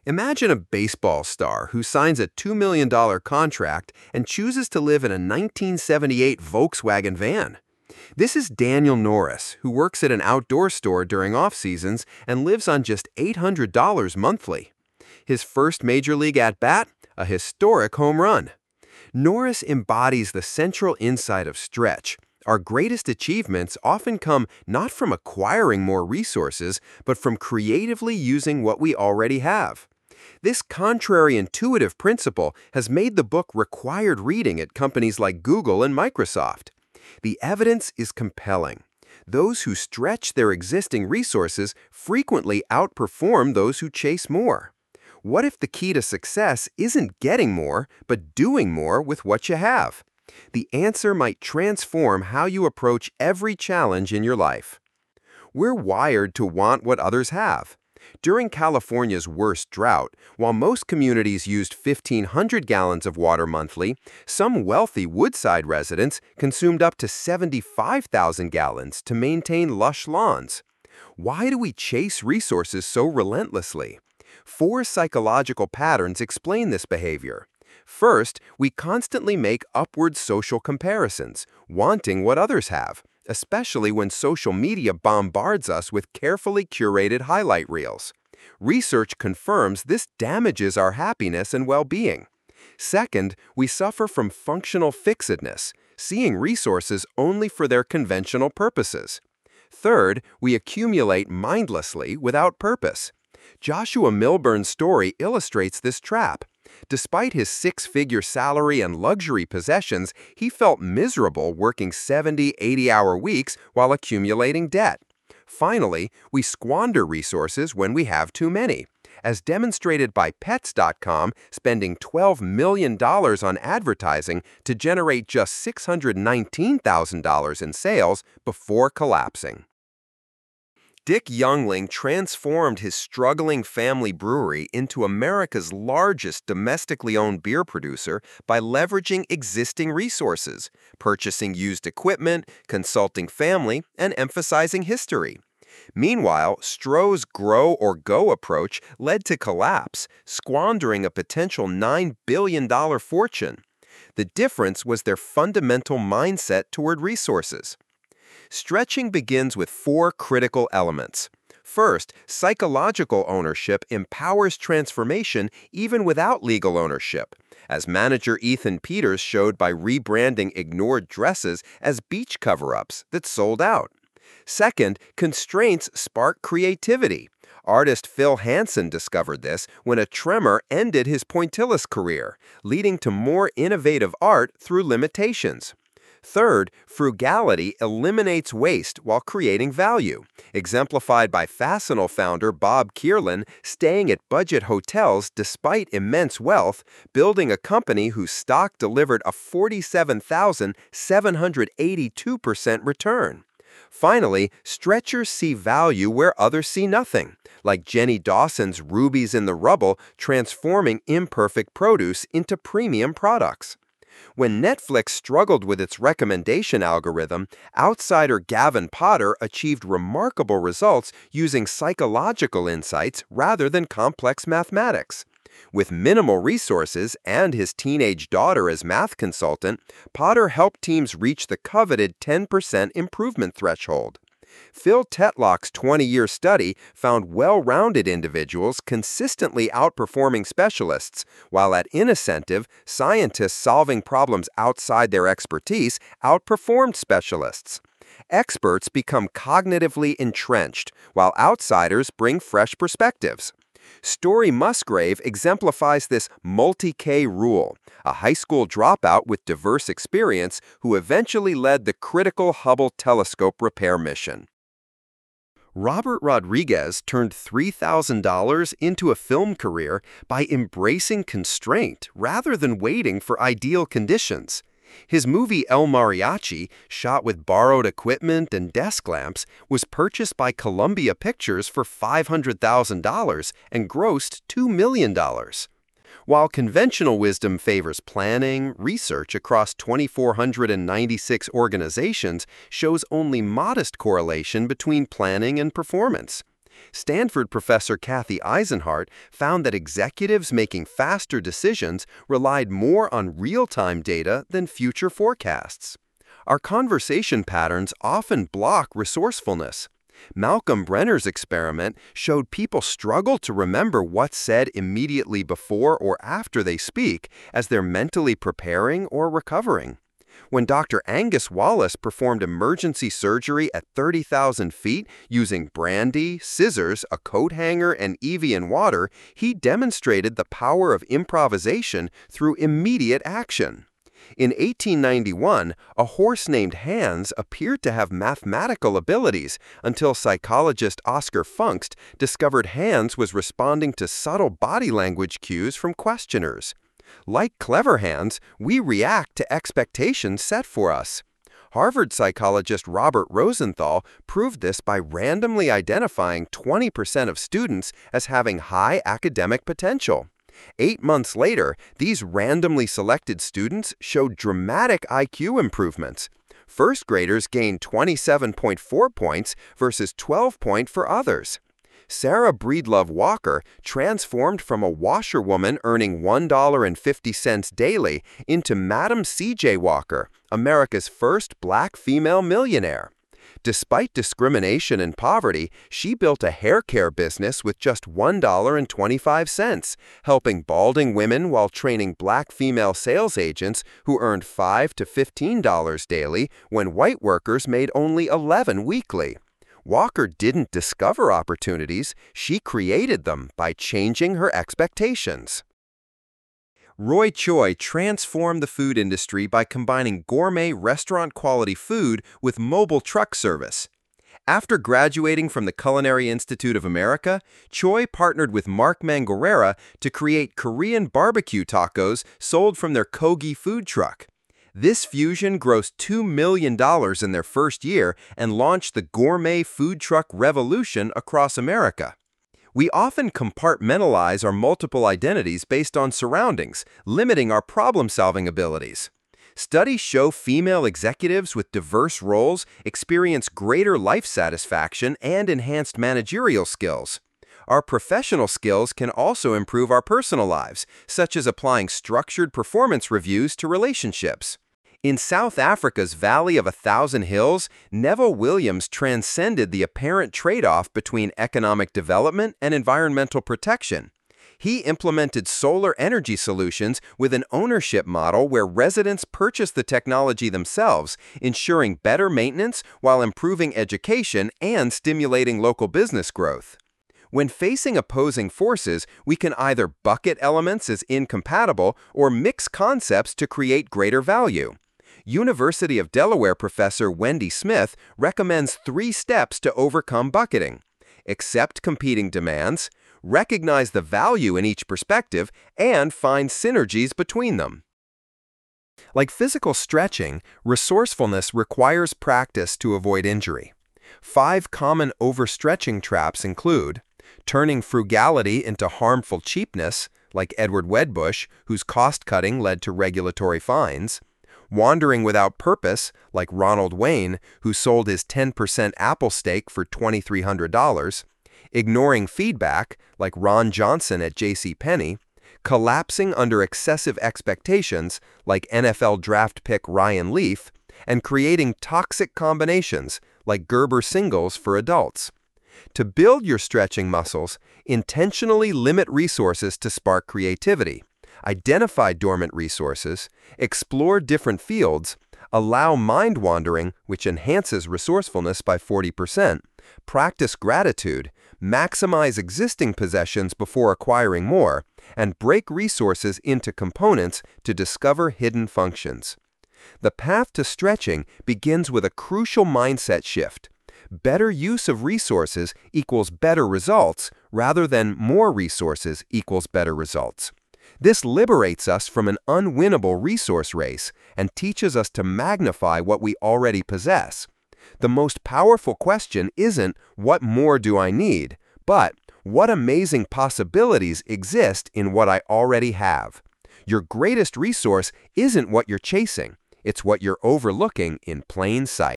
Imagine a baseball star who signs a $2 million contract and chooses to live in a 1978 Volkswagen van. This is Daniel Norris, who works at an outdoor store during off-seasons and lives on just $800 monthly. His first major league at-bat? A historic home run. Norris embodies the central insight of Stretch. Our greatest achievements often come not from acquiring more resources, but from creatively using what we already have. This contrary intuitive principle has made the book required reading at companies like Google and Microsoft. The evidence is compelling. Those who stretch their existing resources frequently outperform those who chase more. What if the key to success isn't getting more, but doing more with what you have? The answer might transform how you approach every challenge in your life. We're wired to want what others have. During California's worst drought, while most communities used 1,500 gallons of water monthly, some wealthy Woodside residents consumed up to 75,000 gallons to maintain lush lawns. Why do we chase resources so relentlessly? 4 psychological patterns explain this behavior. First, we constantly make upward social comparisons, wanting what others have, especially when social media bombards us with carefully curated highlight reels. Research confirms this damages our happiness and well-being. Second, we suffer from functional fixedness, seeing resources only for their conventional purposes. Third, we accumulate mindlessly without purpose. Joshua Milburn's story illustrates this trap. Despite his 6-figure salary and luxury possessions, he felt miserable working 70, 80-hour weeks while accumulating debt. Finally, we squander resources when we have too many, as demonstrated by Pets.com spending $12 million on advertising to generate just $619,000 in sales before collapsing. Dick Youngling transformed his struggling family brewery into America's largest domestically owned beer producer by leveraging existing resources, purchasing used equipment, consulting family, and emphasizing history. Meanwhile, Stroh's grow or go approach led to collapse, squandering a potential $9 billion fortune. The difference was their fundamental mindset toward resources. Stretching begins with 4 critical elements. First, psychological ownership empowers transformation even without legal ownership, as manager Ethan Peters showed by rebranding ignored dresses as beach cover-ups that sold out. Second, constraints spark creativity. Artist Phil Hansen discovered this when a tremor ended his pointillist career, leading to more innovative art through limitations. Third, frugality eliminates waste while creating value, exemplified by Fastenal founder Bob Kierlin staying at budget hotels despite immense wealth, building a company whose stock delivered a 47,782% return. Finally, stretchers see value where others see nothing, like Jenny Dawson's Rubies in the Rubble transforming imperfect produce into premium products. When Netflix struggled with its recommendation algorithm, outsider Gavin Potter achieved remarkable results using psychological insights rather than complex mathematics. With minimal resources and his teenage daughter as math consultant, Potter helped teams reach the coveted 10% improvement threshold. Phil Tetlock's 20-year study found well-rounded individuals consistently outperforming specialists, while at Innocentive, scientists solving problems outside their expertise outperformed specialists. Experts become cognitively entrenched, while outsiders bring fresh perspectives. Story Musgrave exemplifies this multi-K rule, a high school dropout with diverse experience who eventually led the critical Hubble telescope repair mission. Robert Rodriguez turned $3,000 into a film career by embracing constraint rather than waiting for ideal conditions. His movie El Mariachi, shot with borrowed equipment and desk lamps, was purchased by Columbia Pictures for $500,000 and grossed $2 million. While conventional wisdom favors planning, research across 2,496 organizations shows only modest correlation between planning and performance. Stanford professor Kathy Eisenhart found that executives making faster decisions relied more on real-time data than future forecasts. Our conversation patterns often block resourcefulness. Malcolm Brenner's experiment showed people struggle to remember what's said immediately before or after they speak as they're mentally preparing or recovering. When Dr. Angus Wallace performed emergency surgery at 30,000 feet using brandy, scissors, a coat hanger, and Evian water, he demonstrated the power of improvisation through immediate action. In 1891, a horse named Hans appeared to have mathematical abilities until psychologist Oscar Funkst discovered Hans was responding to subtle body language cues from questioners. Like clever Hans, we react to expectations set for us. Harvard psychologist Robert Rosenthal proved this by randomly identifying 20% of students as having high academic potential. 8 months later, these randomly selected students showed dramatic IQ improvements. First graders gained 27.4 points versus 12 points for others. Sarah Breedlove Walker transformed from a washerwoman earning $1.50 daily into Madam C.J. Walker, America's first black female millionaire. Despite discrimination and poverty, she built a hair care business with just $1.25, helping balding women while training black female sales agents who earned $5 to $15 daily when white workers made only $11 weekly. Walker didn't discover opportunities, she created them by changing her expectations. Roy Choi transformed the food industry by combining gourmet restaurant-quality food with mobile truck service. After graduating from the Culinary Institute of America, Choi partnered with Mark Mangarera to create Korean barbecue tacos sold from their Kogi food truck. This fusion grossed $2 million in their first year and launched the gourmet food truck revolution across America. We often compartmentalize our multiple identities based on surroundings, limiting our problem-solving abilities. Studies show female executives with diverse roles experience greater life satisfaction and enhanced managerial skills. Our professional skills can also improve our personal lives, such as applying structured performance reviews to relationships. In South Africa's Valley of a Thousand Hills, Neville Williams transcended the apparent trade-off between economic development and environmental protection. He implemented solar energy solutions with an ownership model where residents purchase the technology themselves, ensuring better maintenance while improving education and stimulating local business growth. When facing opposing forces, we can either bucket elements as incompatible or mix concepts to create greater value. University of Delaware professor Wendy Smith recommends 3 steps to overcome bucketing. Accept competing demands, recognize the value in each perspective, and find synergies between them. Like physical stretching, resourcefulness requires practice to avoid injury. 5 common overstretching traps include turning frugality into harmful cheapness, like Edward Wedbush, whose cost-cutting led to regulatory fines; wandering without purpose, like Ronald Wayne, who sold his 10% Apple stake for $2,300; ignoring feedback, like Ron Johnson at JCPenney; collapsing under excessive expectations, like NFL draft pick Ryan Leaf; and creating toxic combinations, like Gerber singles for adults. To build your stretching muscles, intentionally limit resources to spark creativity. Identify dormant resources, explore different fields, allow mind wandering, which enhances resourcefulness by 40%, practice gratitude, maximize existing possessions before acquiring more, and break resources into components to discover hidden functions. The path to stretching begins with a crucial mindset shift. Better use of resources equals better results, rather than more resources equals better results. This liberates us from an unwinnable resource race and teaches us to magnify what we already possess. The most powerful question isn't, what more do I need, but what amazing possibilities exist in what I already have. Your greatest resource isn't what you're chasing, it's what you're overlooking in plain sight.